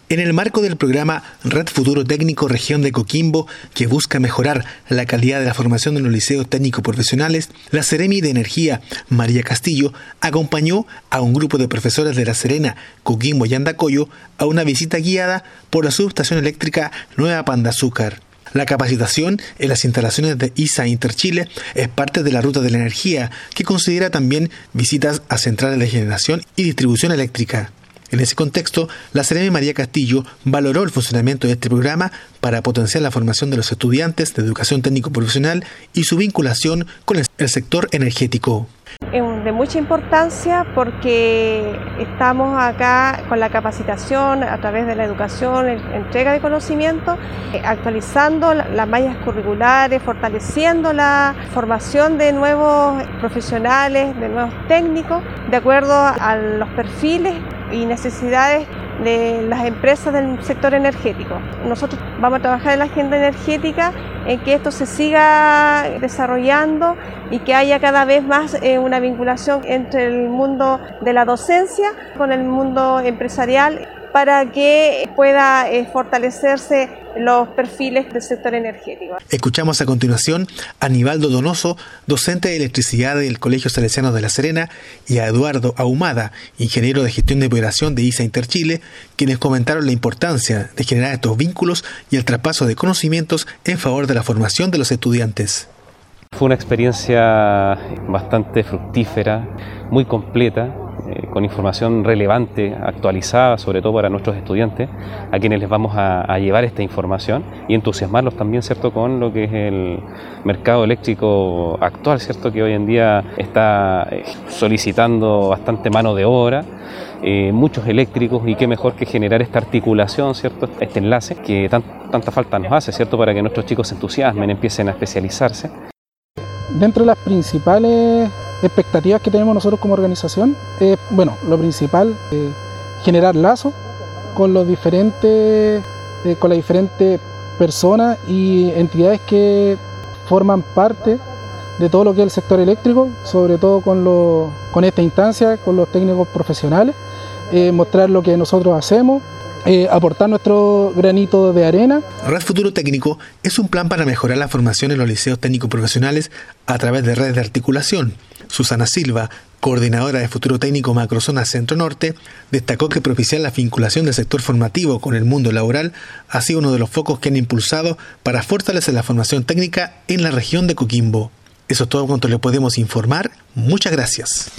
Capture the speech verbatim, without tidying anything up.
En el marco del programa Red Futuro Técnico Región de Coquimbo, que busca mejorar la calidad de la formación en los liceos técnicos profesionales, la Seremi de Energía, María Castillo, acompañó a un grupo de profesores de La Serena, Coquimbo y Andacollo a una visita guiada por la subestación eléctrica Nueva Pan de Azúcar. La capacitación en las instalaciones de I S A Interchile es parte de la Ruta de la Energía, que considera también visitas a centrales de generación y distribución eléctrica. En ese contexto, la Seremi María Castillo valoró el funcionamiento de este programa para potenciar la formación de los estudiantes de educación técnico profesional y su vinculación con el sector energético. Es de mucha importancia porque estamos acá con la capacitación a través de la educación, entrega de conocimiento, actualizando las mallas curriculares, fortaleciendo la formación de nuevos profesionales, de nuevos técnicos, de acuerdo a los perfiles y necesidades de las empresas del sector energético. Nosotros vamos a trabajar en la agenda energética, en que esto se siga desarrollando y que haya cada vez más eh, una vinculación entre el mundo de la docencia con el mundo empresarial para que pueda eh, fortalecerse los perfiles del sector energético. Escuchamos a continuación a Aníbaldo Donoso, docente de electricidad del Colegio Salesiano de La Serena, y a Eduardo Ahumada, ingeniero de gestión de operación de I S A Interchile, quienes comentaron la importancia de generar estos vínculos y el traspaso de conocimientos en favor de la formación de los estudiantes. Fue una experiencia bastante fructífera, muy completa, eh, con información relevante, actualizada, sobre todo para nuestros estudiantes, a quienes les vamos a, a llevar esta información y entusiasmarlos también, ¿cierto?, con lo que es el mercado eléctrico actual, ¿cierto?, que hoy en día está eh, solicitando bastante mano de obra, eh, muchos eléctricos, y qué mejor que generar esta articulación, ¿cierto?, este enlace que tan, tanta falta nos hace, ¿cierto?, para que nuestros chicos se entusiasmen, empiecen a especializarse. Dentro de las principales expectativas que tenemos nosotros como organización, es, bueno, lo principal, eh, generar lazos con los diferentes, eh, con las diferentes personas y entidades que forman parte de todo lo que es el sector eléctrico, sobre todo con, lo, con esta instancia, con los técnicos profesionales, eh, mostrar lo que nosotros hacemos, Eh, aportar nuestro granito de arena. Red Futuro Técnico es un plan para mejorar la formación en los liceos técnicos profesionales a través de redes de articulación. Susana Silva, coordinadora de Futuro Técnico Macrozona Centro Norte, destacó que propiciar la vinculación del sector formativo con el mundo laboral ha sido uno de los focos que han impulsado para fortalecer la formación técnica en la región de Coquimbo. Eso es todo cuanto le podemos informar. Muchas gracias.